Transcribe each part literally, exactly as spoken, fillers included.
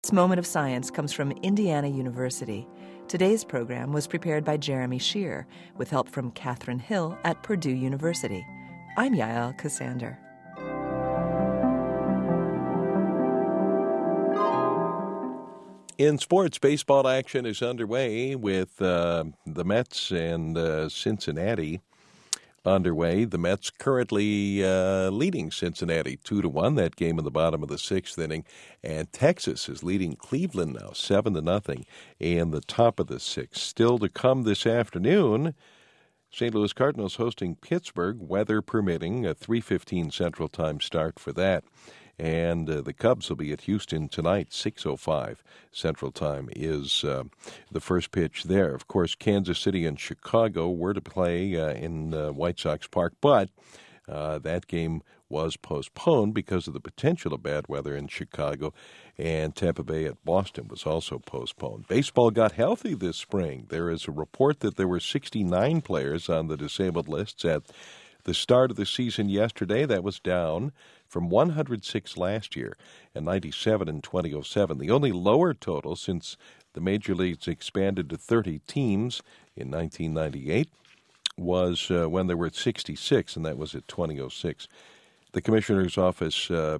This moment of science comes from Indiana University. Today's program was prepared by Jeremy Shear with help from Catherine Hill at Purdue University. I'm Yael Cassander. In sports, baseball action is underway with uh, the Mets and uh, Cincinnati underway. The Mets currently uh, leading Cincinnati two to one. That game in the bottom of the sixth inning, and Texas is leading Cleveland now seven to nothing in the top of the sixth. Still to come this afternoon, Saint Louis Cardinals hosting Pittsburgh, weather permitting, a three fifteen Central Time start for that. And uh, the Cubs will be at Houston tonight, six oh five Central Time is uh, the first pitch there. Of course, Kansas City and Chicago were to play uh, in uh, White Sox Park, but uh, that game was postponed because of the potential of bad weather in Chicago, and Tampa Bay at Boston was also postponed. Baseball got healthy this spring. There is a report that there were sixty-nine players on the disabled lists at the start of the season yesterday. That was down from one hundred six last year and ninety-seven in twenty oh seven. The only lower total since the major leagues expanded to thirty teams in nineteen ninety-eight was uh, when there were sixty-six, and that was at twenty oh six. The commissioner's office uh,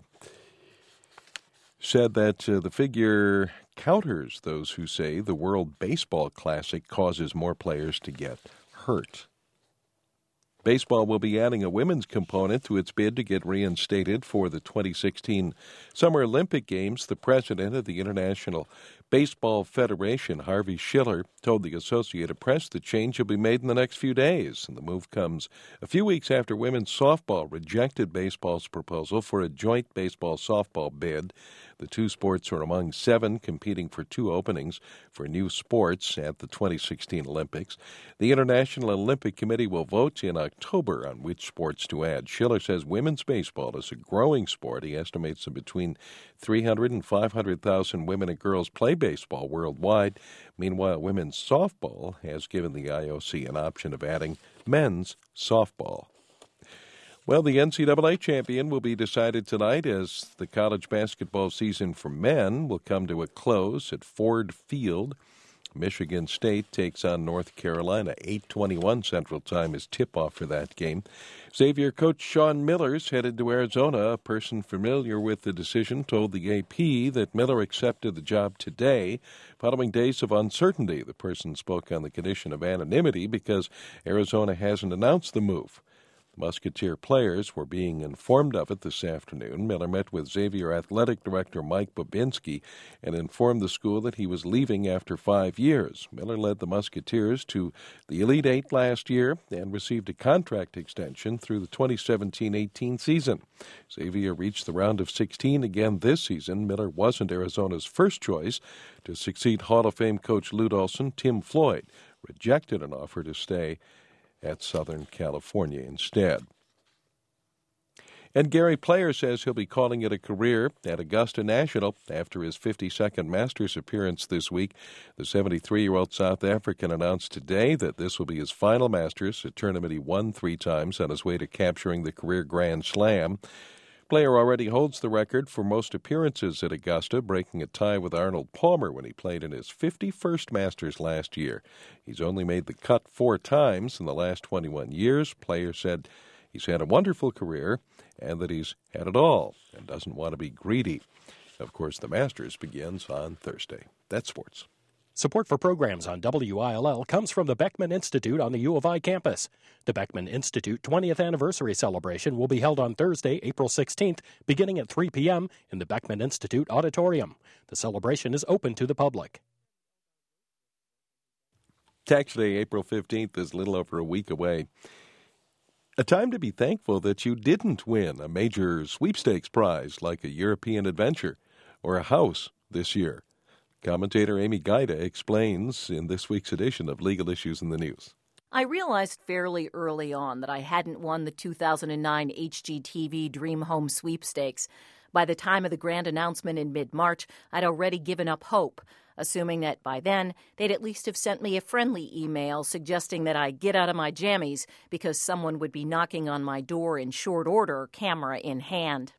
said that uh, the figure counters those who say the World Baseball Classic causes more players to get hurt. Baseball will be adding a women's component to its bid to get reinstated for the twenty sixteen Summer Olympic Games. The president of the International Baseball Federation, Harvey Schiller, told the Associated Press the change will be made in the next few days. And the move comes a few weeks after women's softball rejected baseball's proposal for a joint baseball-softball bid. The two sports are among seven competing for two openings for new sports at the twenty sixteen Olympics. The International Olympic Committee will vote in October on which sports to add. Schiller says women's baseball is a growing sport. He estimates that between three hundred and five hundred thousand women and girls play baseball worldwide. Meanwhile, women's softball has given the I O C an option of adding men's softball. Well, the N C double A champion will be decided tonight as the college basketball season for men will come to a close at Ford Field. Michigan State takes on North Carolina. eight twenty-one Central Time is tip-off for that game. Xavier coach Sean Miller's headed to Arizona. A person familiar with the decision told the A P that Miller accepted the job today following days of uncertainty. The person spoke on the condition of anonymity because Arizona hasn't announced the move. Musketeer players were being informed of it this afternoon. Miller met with Xavier Athletic Director Mike Babinski and informed the school that he was leaving after five years. Miller led the Musketeers to the Elite Eight last year and received a contract extension through the twenty seventeen eighteen season. Xavier reached the round of sixteen again this season. Miller wasn't Arizona's first choice to succeed Hall of Fame coach Lou Olson. Tim Floyd rejected an offer to stay at Southern California instead. And Gary Player says he'll be calling it a career at Augusta National after his fifty-second Masters appearance this week. The seventy-three-year-old South African announced today that this will be his final Masters, a tournament he won three times on his way to capturing the career Grand Slam. Player already holds the record for most appearances at Augusta, breaking a tie with Arnold Palmer when he played in his fifty-first Masters last year. He's only made the cut four times in the last twenty-one years. Player said he's had a wonderful career and that he's had it all and doesn't want to be greedy. Of course, the Masters begins on Thursday. That's sports. Support for programs on W I L L comes from the Beckman Institute on the U of I campus. The Beckman Institute twentieth anniversary celebration will be held on Thursday, April sixteenth, beginning at three p.m. in the Beckman Institute auditorium. The celebration is open to the public. Tax Day, April fifteenth, is a little over a week away. A time to be thankful that you didn't win a major sweepstakes prize like a European adventure or a house this year. Commentator Amy Gaida explains in this week's edition of Legal Issues in the News. I realized fairly early on that I hadn't won the two thousand nine H G T V Dream Home Sweepstakes. By the time of the grand announcement in mid-March, I'd already given up hope, assuming that by then they'd at least have sent me a friendly email suggesting that I get out of my jammies because someone would be knocking on my door in short order, camera in hand.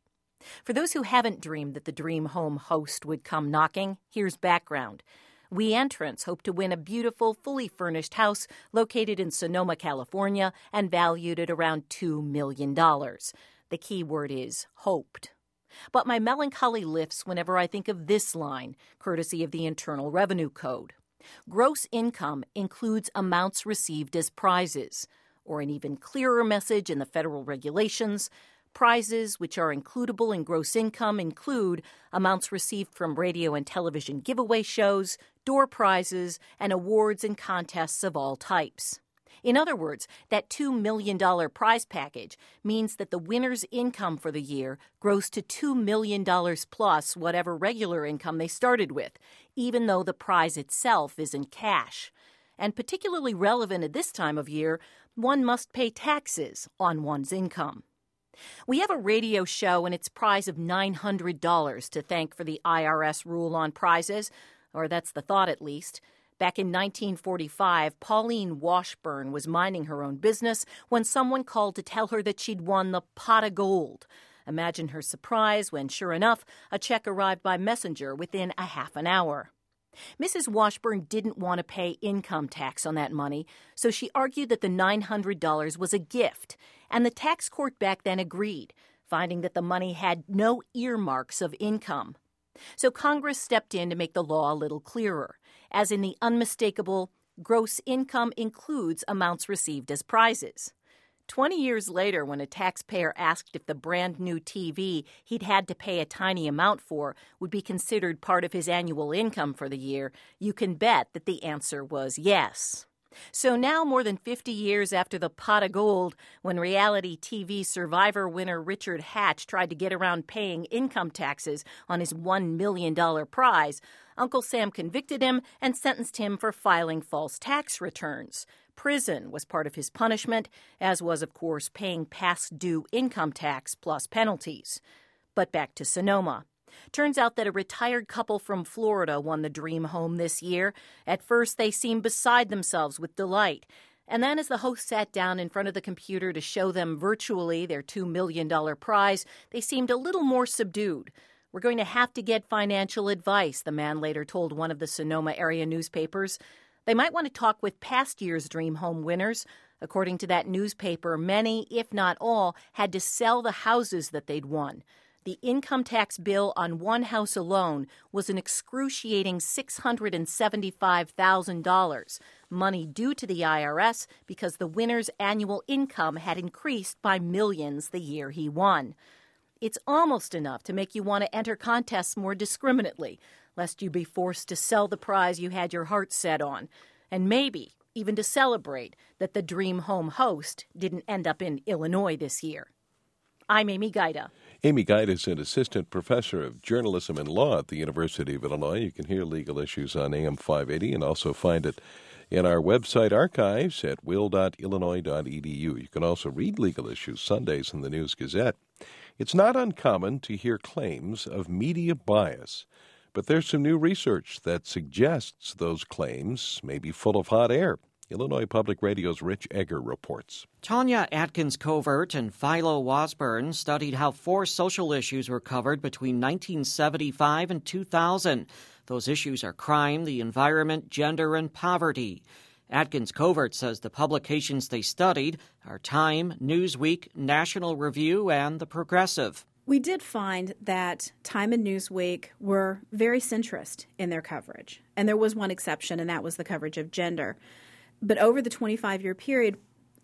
For those who haven't dreamed that the dream home host would come knocking, here's background. We entrants hope to win a beautiful, fully furnished house located in Sonoma, California, and valued at around two million dollars. The key word is hoped. But my melancholy lifts whenever I think of this line, courtesy of the Internal Revenue Code. Gross income includes amounts received as prizes, or an even clearer message in the federal regulations, prizes which are includable in gross income include amounts received from radio and television giveaway shows, door prizes, and awards and contests of all types. In other words, that two million dollars prize package means that the winner's income for the year grows to two million dollars plus whatever regular income they started with, even though the prize itself isn't cash. And particularly relevant at this time of year, one must pay taxes on one's income. We have a radio show and its prize of nine hundred dollars to thank for the I R S rule on prizes, or that's the thought at least. Back in nineteen forty-five, Pauline Washburn was minding her own business when someone called to tell her that she'd won the pot of gold. Imagine her surprise when, sure enough, a check arrived by messenger within a half an hour. Missus Washburn didn't want to pay income tax on that money, so she argued that the nine hundred dollars was a gift, and the tax court back then agreed, finding that the money had no earmarks of income. So Congress stepped in to make the law a little clearer, as in the unmistakable gross income includes amounts received as prizes. Twenty years later, when a taxpayer asked if the brand-new T V he'd had to pay a tiny amount for would be considered part of his annual income for the year, you can bet that the answer was yes. So now, more than fifty years after the pot of gold, when reality T V Survivor winner Richard Hatch tried to get around paying income taxes on his one million dollars prize, Uncle Sam convicted him and sentenced him for filing false tax returns. Prison was part of his punishment, as was, of course, paying past due income tax plus penalties. But back to Sonoma. Turns out that a retired couple from Florida won the dream home this year. At first, they seemed beside themselves with delight. And then as the host sat down in front of the computer to show them virtually their two million dollars prize, they seemed a little more subdued. We're going to have to get financial advice, the man later told one of the Sonoma area newspapers. They might want to talk with past year's dream home winners. According to that newspaper, many, if not all, had to sell the houses that they'd won. The income tax bill on one house alone was an excruciating six hundred seventy-five thousand dollars, money due to the I R S because the winner's annual income had increased by millions the year he won. It's almost enough to make you want to enter contests more discriminately, lest you be forced to sell the prize you had your heart set on, and maybe even to celebrate that the dream home host didn't end up in Illinois this year. I'm Amy Gaida. Amy Gaida is an assistant professor of journalism and law at the University of Illinois. You can hear Legal Issues on A M five eighty and also find it in our website archives at will dot illinois dot e d u. You can also read Legal Issues Sundays in the News Gazette. It's not uncommon to hear claims of media bias, but there's some new research that suggests those claims may be full of hot air. Illinois Public Radio's Rich Egger reports. Tanya Atkins-Covert and Philo Washburn studied how four social issues were covered between nineteen seventy-five and two thousand. Those issues are crime, the environment, gender, and poverty. Atkins-Covert says the publications they studied are Time, Newsweek, National Review, and The Progressive. We did find that Time and Newsweek were very centrist in their coverage. And there was one exception, and that was the coverage of gender. But over the twenty-five-year period,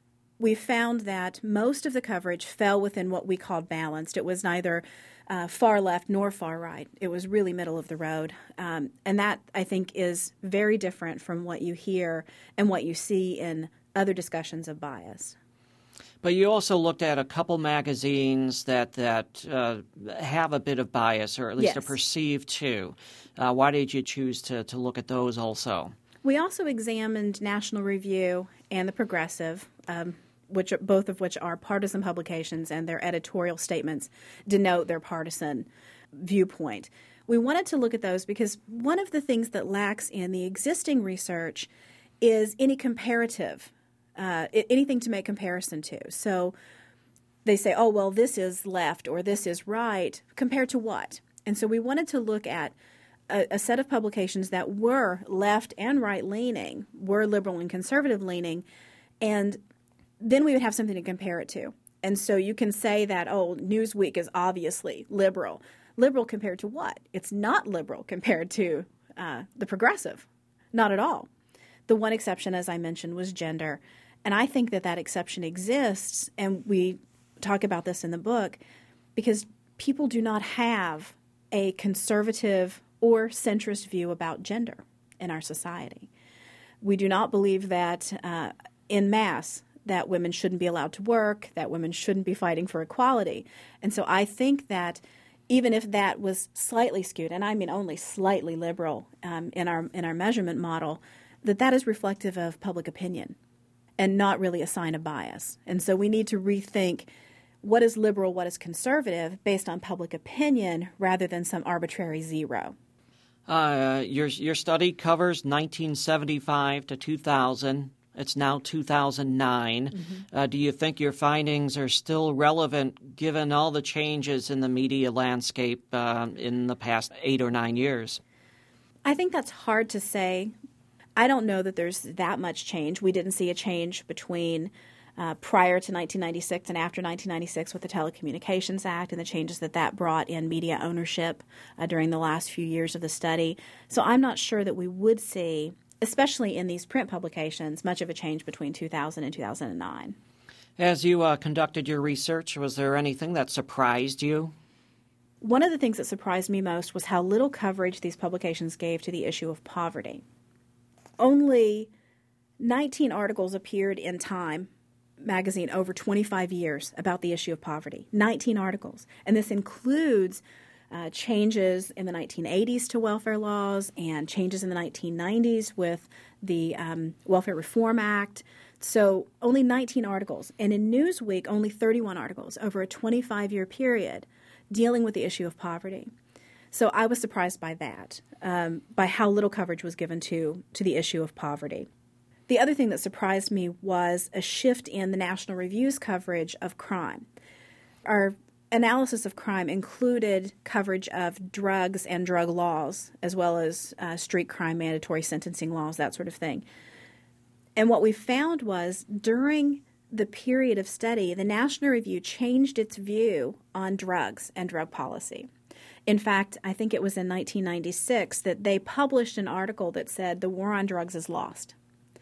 we found that most of the coverage fell within what we called balanced. It was neither uh, far left nor far right. It was really middle of the road. Um, and that, I think, is very different from what you hear and what you see in other discussions of bias. But you also looked at a couple magazines that that uh, have a bit of bias, or at least yes. are perceived to. Uh, why did you choose to, to look at those also? We also examined National Review and The Progressive, um, which are, both of which are partisan publications, and their editorial statements denote their partisan viewpoint. We wanted to look at those because one of the things that lacks in the existing research is any comparative, uh, anything to make comparison to. So they say, oh, well, this is left or this is right, compared to what? And so we wanted to look at a, a set of publications that were left and right-leaning, were liberal and conservative-leaning, and then we would have something to compare it to. And so you can say that, oh, Newsweek is obviously liberal. Liberal compared to what? It's not liberal compared to uh, the Progressive. Not at all. The one exception, as I mentioned, was gender. And I think that that exception exists, and we talk about this in the book, because people do not have a conservative or centrist view about gender in our society. We do not believe that uh, en masse that women shouldn't be allowed to work, that women shouldn't be fighting for equality. And so I think that even if that was slightly skewed, and I mean only slightly liberal um, in our in our measurement model, that that is reflective of public opinion and not really a sign of bias. And so we need to rethink what is liberal, what is conservative, based on public opinion rather than some arbitrary zero. Uh, your your study covers nineteen seventy-five to two thousand. It's now two thousand nine. Mm-hmm. Uh, do you think your findings are still relevant given all the changes in the media landscape uh, in the past eight or nine years? I think that's hard to say. I don't know that there's that much change. We didn't see a change between uh, prior to nineteen ninety-six and after nineteen ninety-six with the Telecommunications Act and the changes that that brought in media ownership uh, during the last few years of the study. So I'm not sure that we would see, especially in these print publications, much of a change between two thousand and two thousand nine. As you uh, conducted your research, was there anything that surprised you? One of the things that surprised me most was how little coverage these publications gave to the issue of poverty. Only nineteen articles appeared in Time magazine over twenty-five years about the issue of poverty. nineteen articles. And this includes uh, changes in the nineteen eighties to welfare laws and changes in the nineteen nineties with the um, Welfare Reform Act. So only nineteen articles. And in Newsweek, only thirty-one articles over a twenty-five-year period dealing with the issue of poverty. So I was surprised by that, um, by how little coverage was given to, to the issue of poverty. The other thing that surprised me was a shift in the National Review's coverage of crime. Our analysis of crime included coverage of drugs and drug laws, as well as uh, street crime, mandatory sentencing laws, that sort of thing. And what we found was during the period of study, the National Review changed its view on drugs and drug policy. In fact, I think it was in nineteen ninety-six that they published an article that said the war on drugs is lost,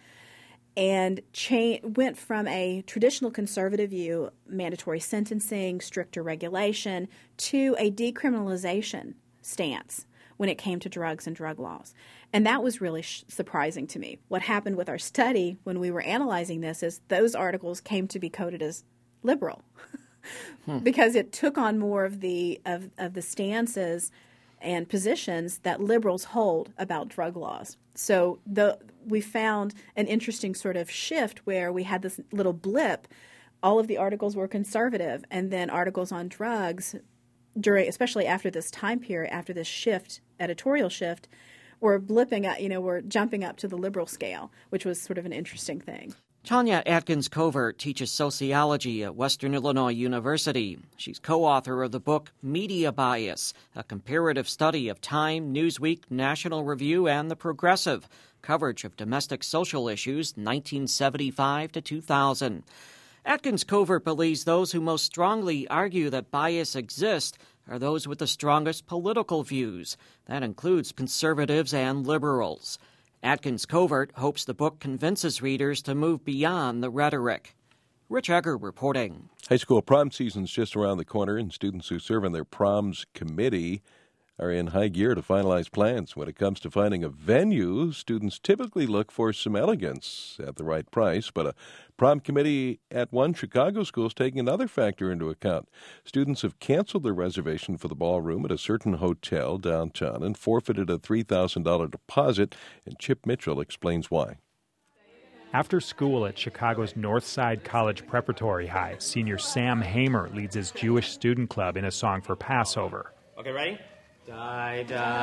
and cha- went from a traditional conservative view, mandatory sentencing, stricter regulation, to a decriminalization stance when it came to drugs and drug laws. And that was really sh- surprising to me. What happened with our study when we were analyzing this is those articles came to be coded as liberal. Hmm. Because it took on more of the of, of the stances and positions that liberals hold about drug laws. So the we found an interesting sort of shift where we had this little blip. All of the articles were conservative, and then articles on drugs, during especially after this time period, after this shift, editorial shift, were blipping up, you know, were jumping up to the liberal scale, which was sort of an interesting thing. Tanya Atkins Covert teaches sociology at Western Illinois University. She's co-author of the book Media Bias, a comparative study of Time, Newsweek, National Review, and the Progressive, coverage of domestic social issues nineteen seventy-five to two thousand. Atkins Covert believes those who most strongly argue that bias exists are those with the strongest political views. That includes conservatives and liberals. Atkins Covert hopes the book convinces readers to move beyond the rhetoric. Rich Egger reporting. High school prom season's just around the corner, and students who serve on their proms committee are in high gear to finalize plans. When it comes to finding a venue, students typically look for some elegance at the right price, but a prom committee at one Chicago school is taking another factor into account. Students have canceled their reservation for the ballroom at a certain hotel downtown and forfeited a three thousand dollars deposit, and Chip Mitchell explains why. After school at Chicago's Northside College Preparatory High, senior Sam Hamer leads his Jewish student club in a song for Passover. Okay, ready? Die,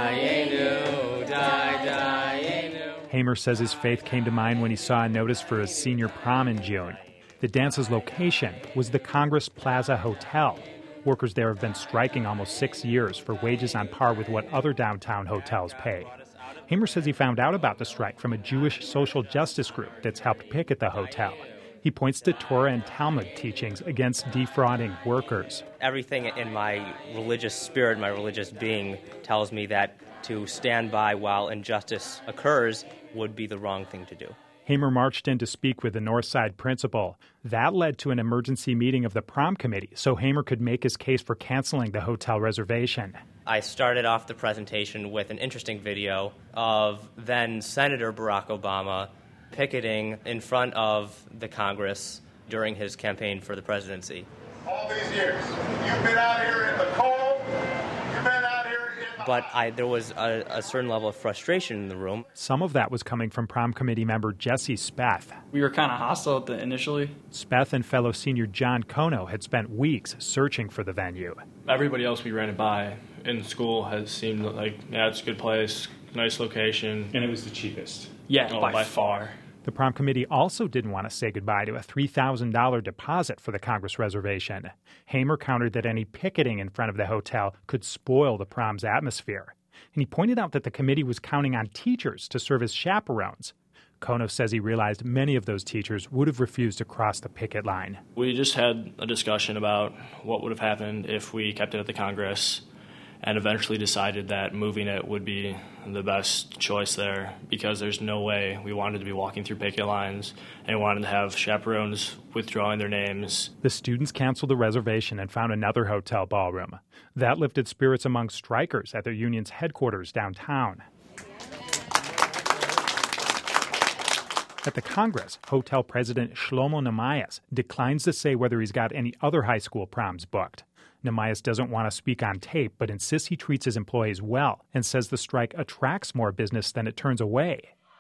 die, die, die, Hamer says his faith came to mind when he saw a notice for his senior prom in June. The dance's location was the Congress Plaza Hotel. Workers there have been striking almost six years for wages on par with what other downtown hotels pay. Hamer says he found out about the strike from a Jewish social justice group that's helped picket the hotel. He points to Torah and Talmud teachings against defrauding workers. Everything in my religious spirit, my religious being, tells me that to stand by while injustice occurs would be the wrong thing to do. Hamer marched in to speak with the Northside principal. That led to an emergency meeting of the prom committee so Hamer could make his case for canceling the hotel reservation. I started off the presentation with an interesting video of then Senator Barack Obama picketing in front of the Congress during his campaign for the presidency. All these years, you've been out here in the cold, you've been out here in the... But I, there was a, a certain level of frustration in the room. Some of that was coming from prom committee member Jesse Speth. We were kind of hostile at the initially. Speth and fellow senior John Kono had spent weeks searching for the venue. Everybody else we ran it by in school has seemed like, yeah, it's a good place, nice location. And it was the cheapest. Yeah, oh, by, by far. The prom committee also didn't want to say goodbye to a three thousand dollars deposit for the Congress reservation. Hamer countered that any picketing in front of the hotel could spoil the prom's atmosphere. And he pointed out that the committee was counting on teachers to serve as chaperones. Kono says he realized many of those teachers would have refused to cross the picket line. We just had a discussion about what would have happened if we kept it at the Congress, and eventually decided that moving it would be the best choice there because there's no way we wanted to be walking through picket lines and wanted to have chaperones withdrawing their names. The students canceled the reservation and found another hotel ballroom. That lifted spirits among strikers at their union's headquarters downtown. At the Congress, hotel president Shlomo Nemayas declines to say whether he's got any other high school proms booked. Nemayas doesn't want to speak on tape, but insists he treats his employees well and says the strike attracts more business than it turns away.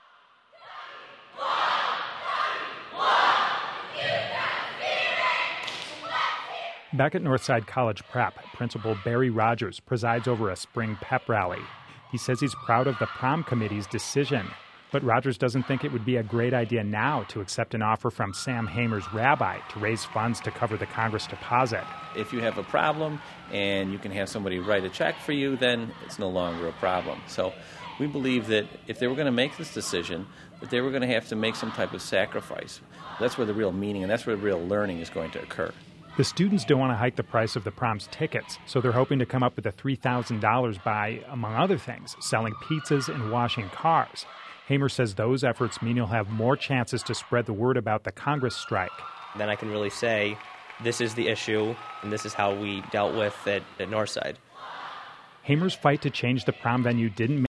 Back at Northside College Prep, Principal Barry Rogers presides over a spring pep rally. He says he's proud of the prom committee's decision, but Rogers doesn't think it would be a great idea now to accept an offer from Sam Hamer's rabbi to raise funds to cover the Congress deposit. If you have a problem and you can have somebody write a check for you, then it's no longer a problem. So we believe that if they were going to make this decision, that they were going to have to make some type of sacrifice. That's where the real meaning and that's where the real learning is going to occur. The students don't want to hike the price of the prom's tickets, so they're hoping to come up with the three thousand dollars by, among other things, selling pizzas and washing cars. Hamer says those efforts mean he'll have more chances to spread the word about the Congress strike. Then I can really say, this is the issue, and this is how we dealt with it at Northside. Hamer's fight to change the prom venue didn't